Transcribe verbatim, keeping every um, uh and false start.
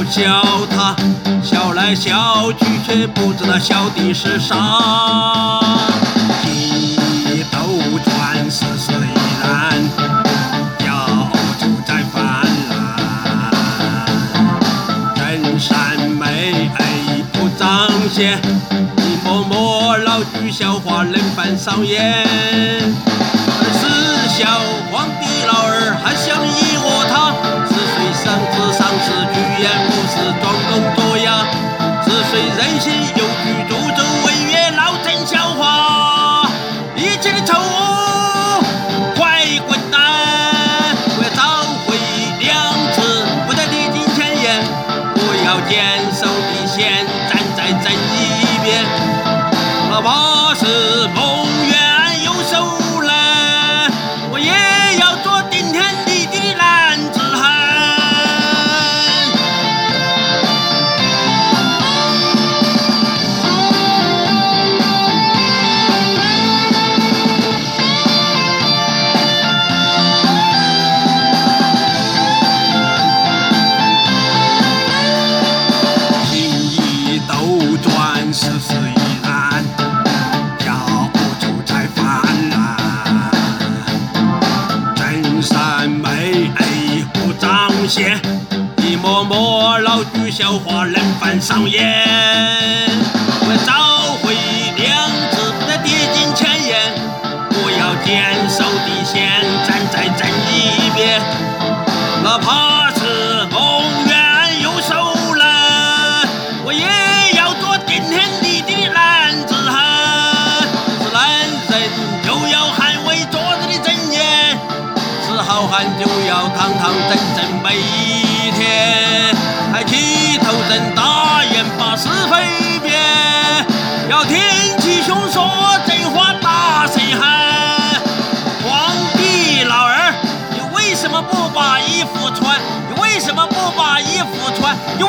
笑他，笑来笑去却不知道笑的是啥。一斗转，世事依然，要就在泛滥。人善美不彰显，一幕幕老剧笑话能犯上演。是笑皇帝老儿还想依我他，是谁上智上是剧演不是装聋作哑，是谁人心有句助纣为悦老臣笑话，一切的丑恶快滚蛋！我要找回良知，不再历尽前言，我要坚守底线，站在正义一边，哪怕是梦远有手难，我也要做顶天立地的男子汉。世事依然，要就在泛滥。真善美不彰显，一幕幕老剧笑话能犯上演。我要找回良知，不再跌进前沿，我要坚守底线，站在正义一边，哪怕是梦远有手难，我也要做顶天立地的男子汉。是男人就要捍卫昨日的尊严，是好汉就要堂堂正正每一天，抬起头人大眼把是非辨，要挺起胸说真话大声喊。皇帝老儿，你为什么不把衣服穿？你为什么不把衣服穿？你